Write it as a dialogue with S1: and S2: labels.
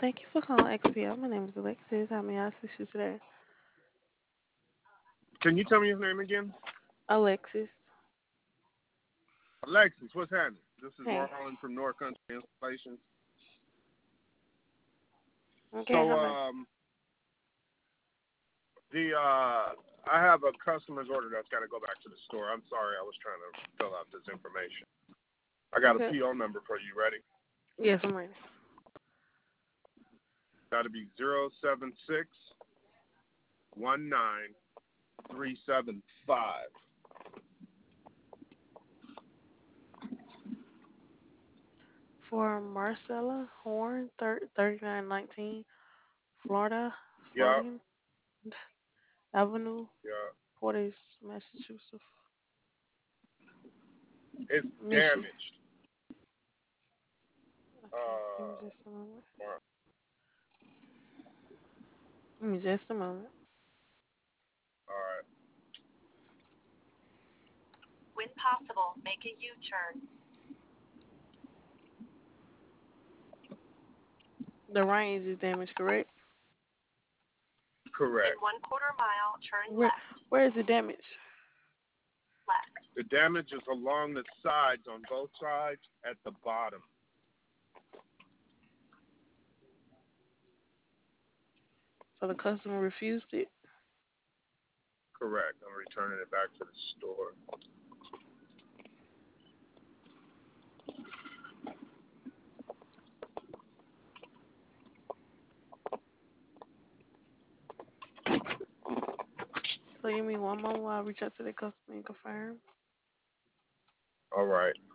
S1: Thank you for calling XPL. My name is Alexis. How may I assist you today?
S2: Can you tell me his name again?
S1: Alexis.
S2: Alexis, what's happening? This is
S1: Hey.
S2: Marlon from North Country Installations.
S1: Okay,
S2: So,
S1: how may
S2: I have a customer's order that's got to go back to the store. I'm sorry, I was trying to fill out this information. I got a
S1: okay.
S2: PO number for you. Ready?
S1: Yes, I'm ready.
S2: Got to be 07619 375.
S1: For Marcella Horn, 3919 Florida,
S2: Yeah,
S1: Floridian Avenue,
S2: yeah.
S1: Portage, Massachusetts.
S2: It's
S1: Michigan.
S2: damaged.
S1: Okay, give me
S2: Uh,
S1: just a moment.
S2: all
S1: Give me just a moment.
S2: right.
S3: When possible, make a U-turn.
S1: The range is damaged, correct?
S3: In
S2: Correct.
S3: 1/4 mile, turn
S1: Where
S3: left.
S1: where is the damage?
S3: Left.
S2: The damage is along the sides on both sides at the bottom.
S1: So the customer refused it.
S2: Correct. I'm returning it back to the store.
S1: So give me one moment while I reach out to the customer and confirm.
S2: All right.